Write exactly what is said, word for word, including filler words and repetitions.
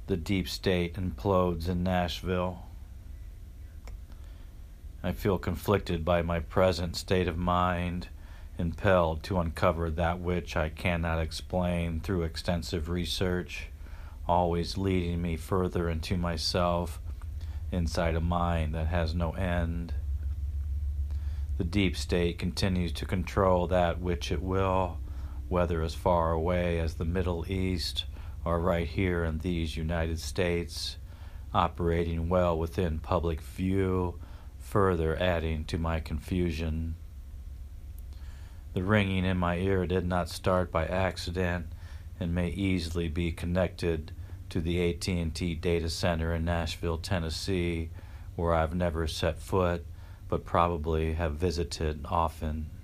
The deep state implodes in Nashville. I feel conflicted by my present state of mind, impelled to uncover that which I cannot explain through extensive research, always leading me further into myself, inside a mind that has no end. The deep state continues to control that which it will, whether as far away as the Middle East or right here in these United States, operating well within public view, further adding to my confusion. The ringing in my ear did not start by accident and may easily be connected to the A T and T data center in Nashville, Tennessee, where I've never set foot but probably have visited often.